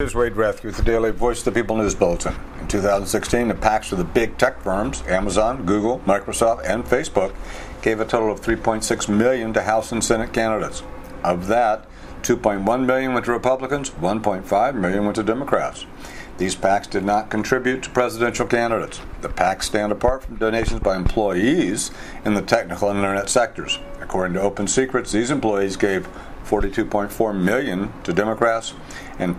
is Wade Rathke with the Daily Voice of the People News Bulletin. In 2016, the PACs of the big tech firms, Amazon, Google, Microsoft, and Facebook, gave a total of $3.6 million to House and Senate candidates. Of that, $2.1 million went to Republicans, $1.5 million went to Democrats. These PACs did not contribute to presidential candidates. The PACs stand apart from donations by employees in the technical and internet sectors. According to Open Secrets, these employees gave $42.4 million to Democrats and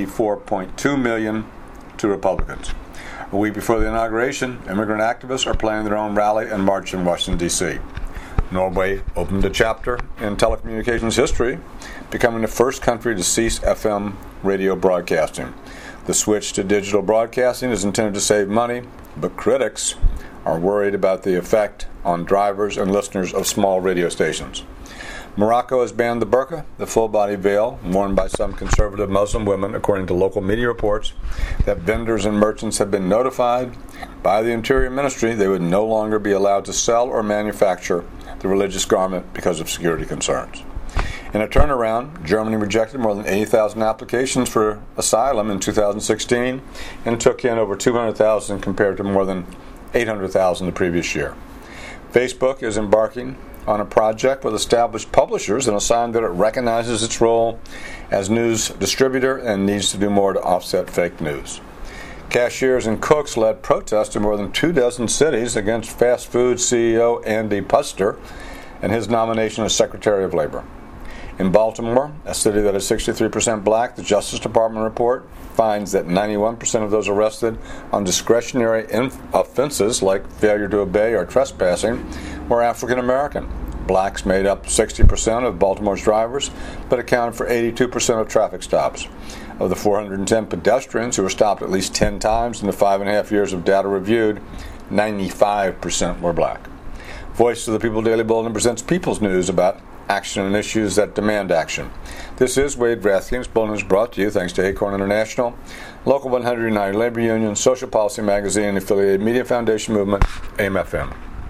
$24.2 million to Republicans. A week before the inauguration, immigrant activists are planning their own rally and march in Washington, D.C. Norway opened a chapter in telecommunications history, becoming the first country to cease FM radio broadcasting. The switch to digital broadcasting is intended to save money, but critics are worried about the effect on drivers and listeners of small radio stations. Morocco has banned the burqa, the full-body veil worn by some conservative Muslim women, according to local media reports that vendors and merchants have been notified by the Interior Ministry they would no longer be allowed to sell or manufacture the religious garment because of security concerns. In a turnaround, Germany rejected more than 80,000 applications for asylum in 2016 and took in over 200,000 compared to more than 800,000 the previous year. Facebook is embarking on a project with established publishers and a sign that it recognizes its role as news distributor and needs to do more to offset fake news. Cashiers and cooks led protests in more than 24 cities against fast food CEO Andy Puster and his nomination as Secretary of Labor. In Baltimore, a city that is 63% black, the Justice Department report finds that 91% of those arrested on discretionary offenses like failure to obey or trespassing were African American. Blacks made up 60% of Baltimore's drivers, but accounted for 82% of traffic stops. Of the 410 pedestrians who were stopped at least 10 times in the 5.5 years of data reviewed, 95% were black. Voice of the People Daily Bulletin presents People's News about action and issues that demand action. This is Wade Rathke. This bulletin is brought to you thanks to Acorn International, Local 100 United Labor Union, Social Policy Magazine, and affiliated Media Foundation Movement, AIM-FM.